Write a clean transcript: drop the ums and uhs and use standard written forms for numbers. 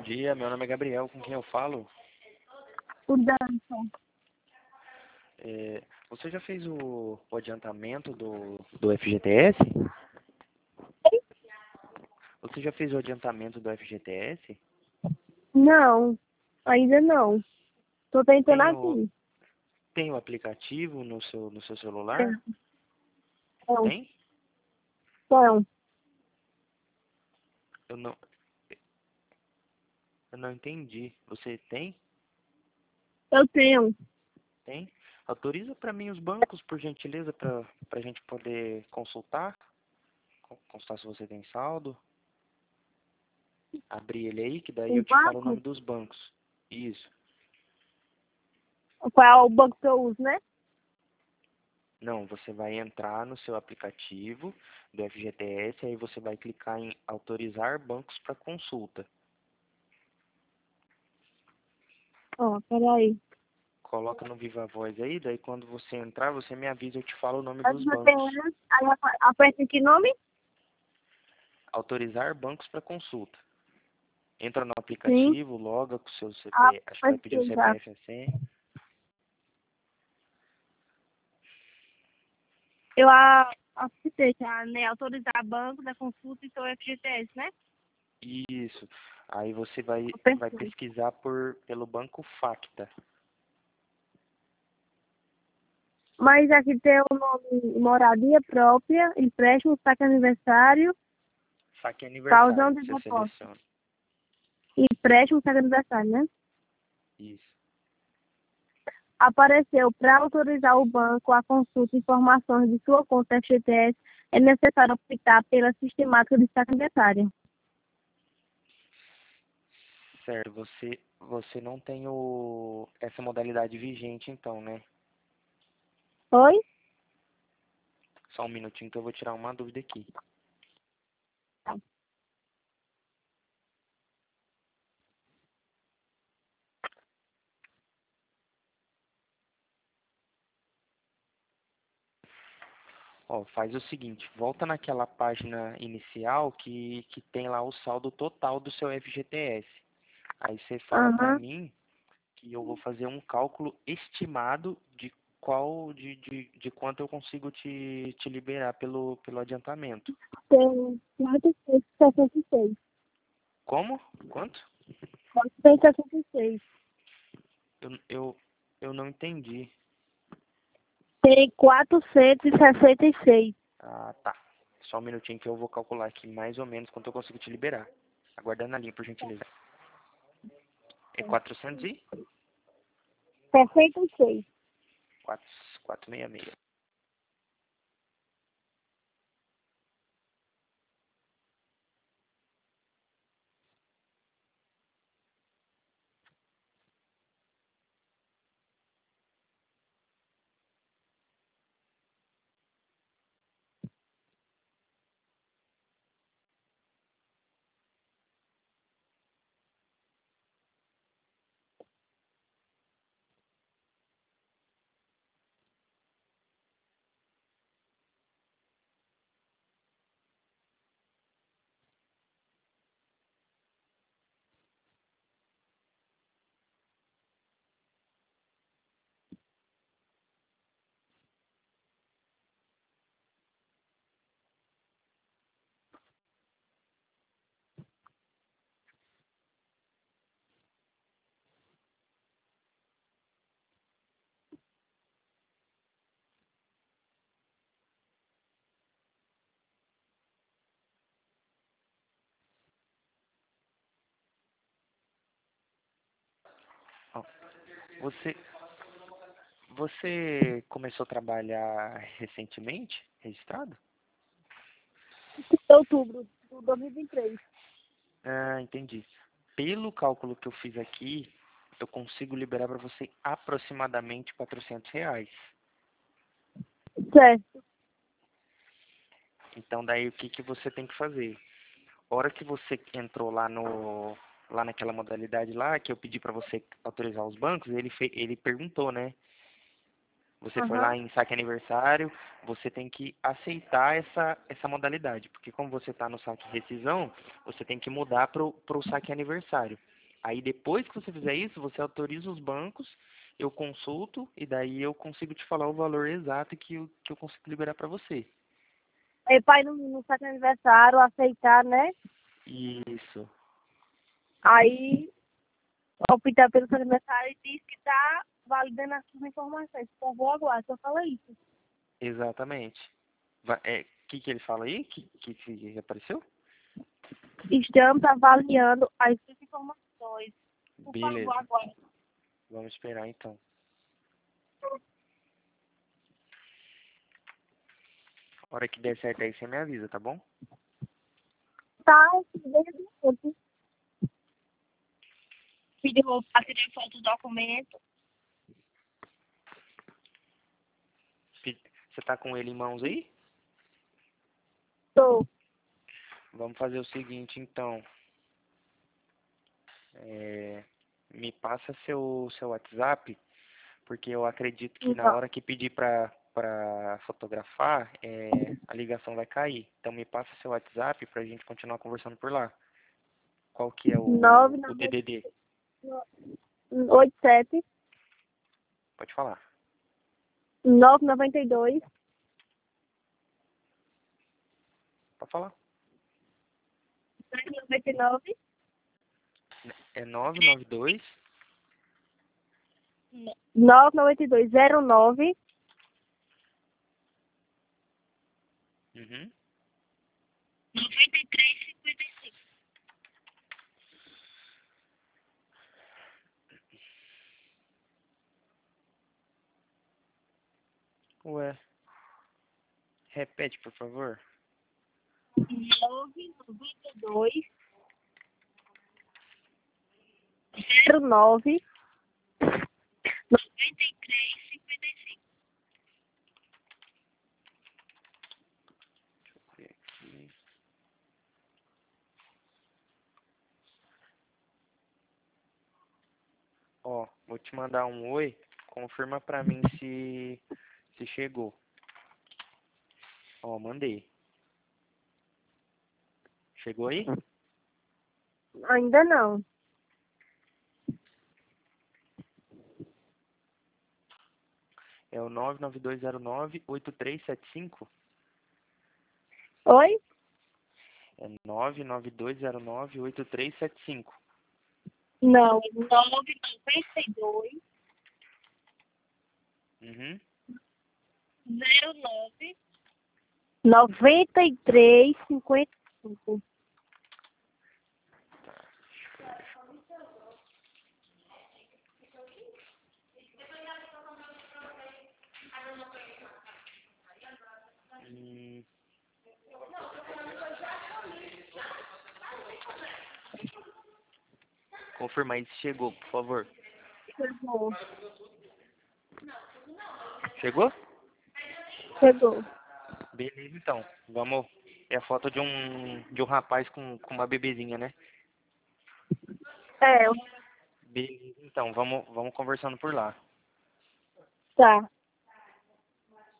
dia, meu nome é Gabriel, com quem eu falo? O Danson. Você já fez o adiantamento do FGTS? Você já fez o adiantamento do FGTS? Não, ainda não. Tô tentando Tem o, aqui. tem o aplicativo no seu celular? Não, não, Tem? não. Eu não, eu não entendi. Você tem? Eu tenho. Tem? Autoriza para mim os bancos, por gentileza, para a gente poder consultar. Consultar se você tem saldo. Abrir ele aí, que daí O eu te falo o banco? nome dos bancos. Isso. Qual é o banco que eu uso, né? Não, você vai entrar no seu aplicativo do FGTS, aí você vai clicar em autorizar bancos para consulta. Ó, peraí. Coloca no Viva Voz aí, daí quando você entrar, você me avisa, eu te falo o nome Aí dos eu tenho, bancos. né? Aí aperta em que nome? Autorizar bancos para consulta. Entra no Sim. aplicativo, loga com o seu Ah, CPF, acho que vai pedir o pesquisar. CPF e a senha. Eu aceitei já, né? Autorizar banco da consulta e seu FGTS, né? Isso. Aí você vai Perfeito. pesquisar pelo Banco Facta. Mas aqui tem o nome moradia própria, empréstimo, saque aniversário, Saque aniversário, causão de você depósito. seleciona. Empréstimo, saque aniversário, né? Isso. Apareceu para autorizar o banco a consulta e informações de sua conta FGTS, é necessário optar pela sistemática de saque aniversário. Certo, você não tem essa modalidade vigente então, né? Oi? Só um minutinho que eu vou tirar uma dúvida aqui. Ó, faz o seguinte, volta naquela página inicial que tem lá o saldo total do seu FGTS. Aí você fala para Aham. mim que eu vou fazer um cálculo estimado de quanto eu consigo te liberar pelo adiantamento. Tem 466. Como? Quanto? 466. Eu, eu, eu não entendi. Tem 466. Ah, tá. Só um minutinho que eu vou calcular aqui mais ou menos quanto eu consigo te liberar. Aguardando a linha, por gentileza. É 400 e 66. 466. Ó, Você, você começou a trabalhar recentemente, registrado? De outubro de 2023. Ah, entendi. Pelo cálculo que eu fiz aqui, eu consigo liberar para você aproximadamente R$ 400. Certo. Então, daí o que você tem que fazer? A hora que você entrou lá naquela modalidade lá, que eu pedi para você autorizar os bancos, ele perguntou, né? Você foi Aham. lá em saque aniversário, você tem que aceitar essa modalidade, porque como você está no saque rescisão, você tem que mudar pro saque aniversário. Aí depois que você fizer isso, você autoriza os bancos, eu consulto e daí eu consigo te falar o valor exato que eu consigo liberar para você. Aí pai no seu aniversário aceitar, né? Isso, Aí optar pelo seu aniversário e diz que tá validando as suas informações. Por favor, aguarde, só fala isso. exatamente. Que ele fala aí? Que apareceu? Estamos avaliando as suas informações. Por favor, Beleza, aguarde. vamos esperar então. A hora que der certo aí, você me avisa, tá bom? Tá, desde o pediu para tirar foto do documento. Você tá com ele em mãos aí? Tô. Vamos fazer o seguinte, então. Me passa seu WhatsApp, porque eu acredito que na Não. hora que pedir para fotografar, a ligação vai cair. Então me passa seu WhatsApp pra gente continuar conversando por lá. Qual que é o DDD? 987 Pode falar. 992 Pode falar. 99 É 992. 992 09 Uhum. 9355. Ué, repete, por favor. 992 09 9355. Deixa eu ver aqui. Ó, vou te mandar um oi. Confirma pra mim se chegou. Ó, mandei. Chegou aí? Ainda não. É o 992098375? Oi? É 992098375. Não, é 992 Uhum. 09 9355. Hum, confirma aí se chegou, por favor. Chegou. Chegou? Chegou. Beleza, então. Vamos. É a foto de um rapaz com uma bebezinha, né? É, Beleza, então. Vamos conversando por lá. tá.